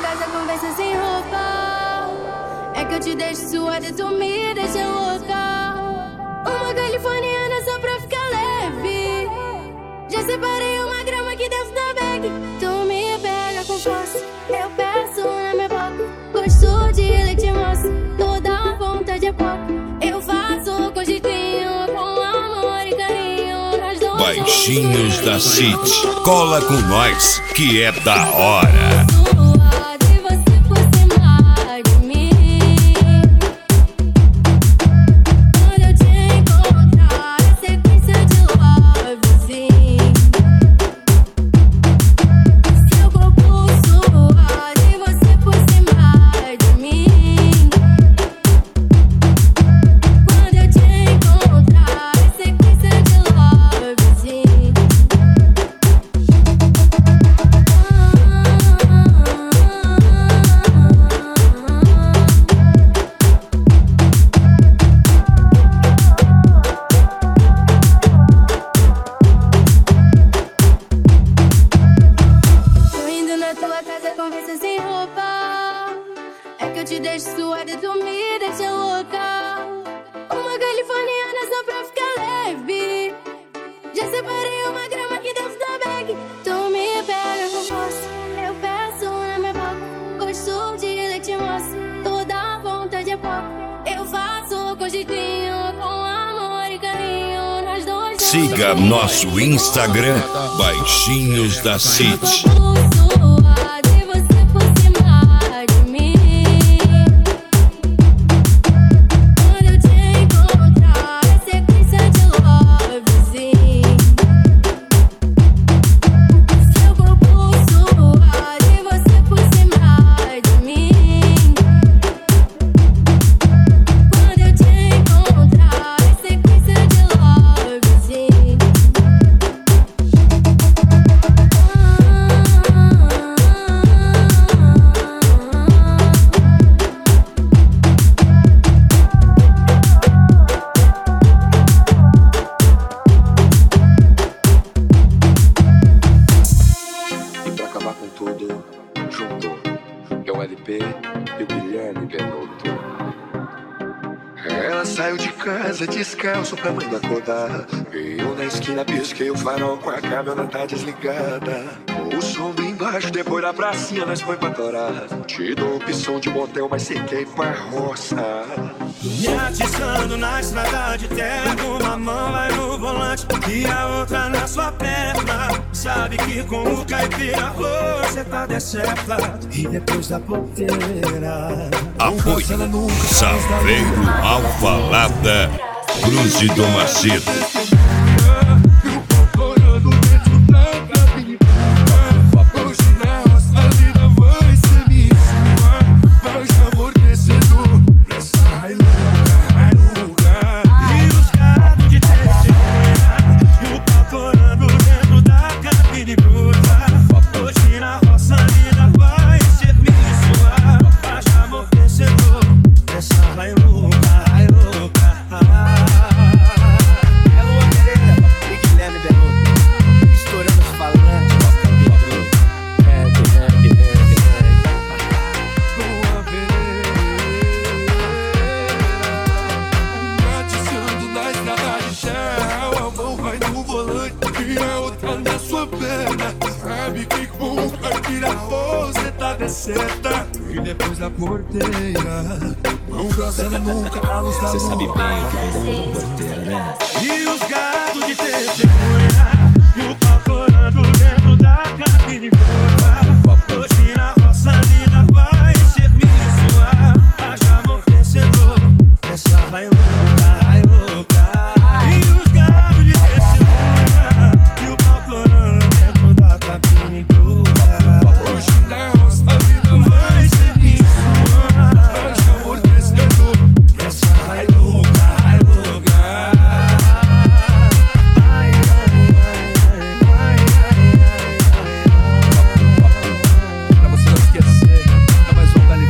casa, conversa sem roupa. É que eu te deixo suada e tu me deixa louca. Uma californiana só pra ficar leve. Já separei uma grama aqui dentro da bag. Tu me pega com força, eu peço na minha boca. Gosto de leite moça, toda vontade é pouco. Eu faço cogitinho com amor e carinho. Nós dois Baixinhos da City, cola com nós que é da hora. Conversa sem roupa. É que eu te deixo suada e tu me deixa louca. Uma californiana só pra ficar leve. Já separei uma grama aqui dentro da bag. Tu me pega com força, eu peço na minha boca. Gosto de leite moça, toda vontade é pouco. Eu faço cogitinho com amor e carinho. Nós dois siga nosso Instagram, Baixinhos da City. E o Guilherme Benotto. Ela saiu de casa descalço pra mãe acordar. E eu na esquina pisquei o farol com a câmera tá desligada. O som embaixo, depois da pracinha nós foi pra torar. Te dou opção de motel, mas sei que é ir pra roça. Me atiçando na estrada de terra, uma mão vai no volante e a outra na sua perna. Sabe que com o caipira você tá decepado. E depois da ponteira apoio Saveiro, Alvalada, Cruz de Dom Macedo. E depois da porteira não cruzando nunca a luz da lua. Cê sabe bem o que vem da porteira, né? E os gatos de testemunha e o pau torando dentro da cabine curva. Hoje na roça linda vai ser minha. Haja amortecedor, essa vai louca, vai louca. E os gatos de testemunha e o pau torando dentro da cabine curva. Hoje na roça linda vai ser minha. Haja amortecedor, essa vai louca, vai louca. Pra você não esquecer, é mais um vale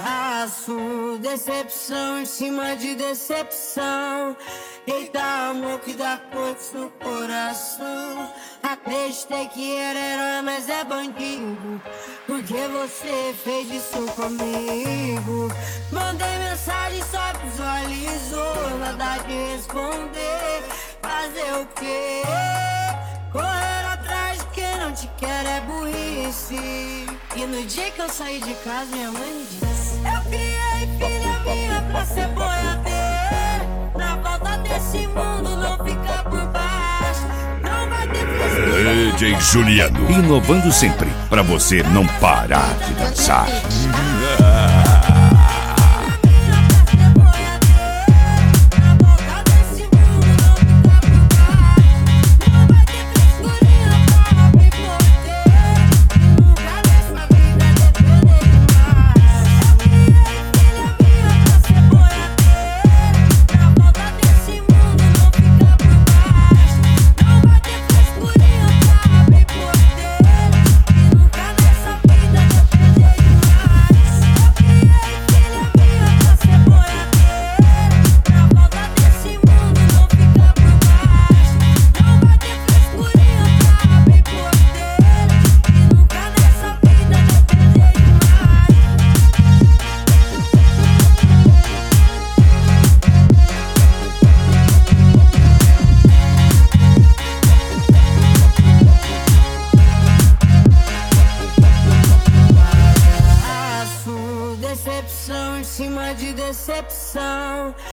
Palhaço, decepção em cima de decepção. Eita, amor. o que dá força no coração. Acreditei que era herói, mas é bandido. Porque você fez isso comigo. Mandei mensagem, só visualizou. Nada de responder. Fazer o quê? Correr atrás de quem não te quer é burrice. E no dia que eu saí de casa, minha mãe me disse: eu criei filha minha pra ser boiadeira. Na volta desse mundo não fica por baixo. Não vai ter frescura. DJ Juliano, inovando sempre, pra você não parar de dançar. Decepção em cima de decepção.